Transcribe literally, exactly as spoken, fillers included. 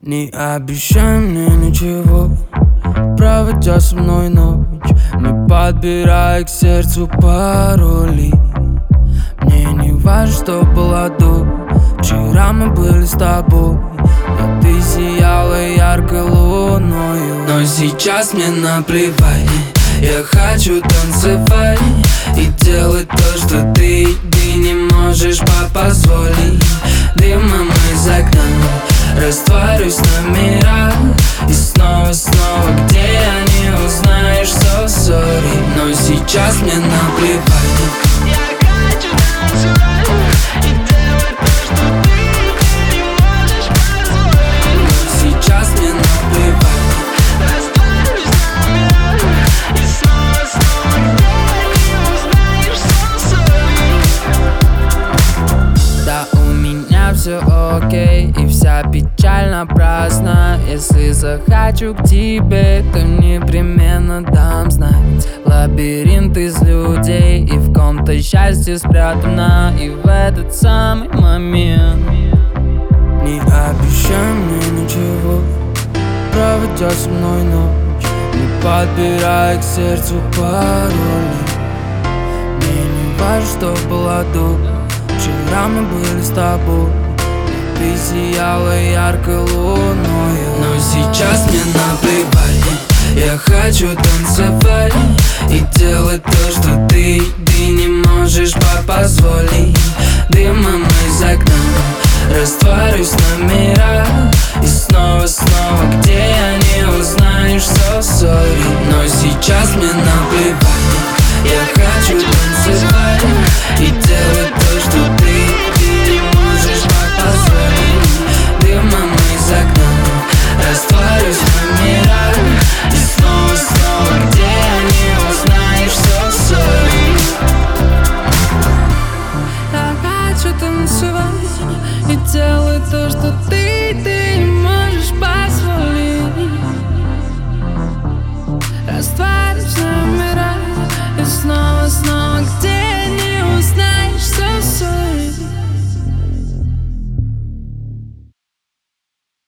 Не обещай мне ничего, проводя со мной ночь, не подбирая к сердцу пароли. Мне не важно, что было до. Вчера мы были с тобой, а ты сияла яркой луною. Но сейчас мне наплевать, я хочу танцевать и делать то, что ты, ты не можешь позволить. Дымом из окна растворюсь в номерах, и снова, снова, где я не узнаешь, so sorry. Но сейчас мне наплевать. Я хочу танцевать и делать то, что ты, ты не можешь позволить. Но сейчас мне наплевать. Растворюсь в номерах, и снова, снова, где я не узнаешь, so sorry. Да, у меня все окей, и вся печаль напрасна. Если захочу к тебе, то непременно дам знать. Лабиринт из людей, и в ком-то счастье спрятано. И в этот самый момент не обещай мне ничего, проводя со мной ночь, не подбирая к сердцу пароли. Мне не важно, что было до. Вчера мы были с тобой, ты сияла яркой луною. Но сейчас мне наплевать, я хочу танцевать и делать то, что ты, ты не можешь позволить. Дымом из окна растворюсь в номерах, и снова, снова, где я не узнаешь, so sorry. Но сейчас мне наплевать, я хочу танцевать и делать то, что ты, ты не можешь позволить. Дымом из окна растворюсь в номерах, и снова, снова, где я не узнаешь, so sorry. Я хочу танцевать и делать то, что ты, ты не можешь позволить. Растворюсь в номерах, и снова, снова, где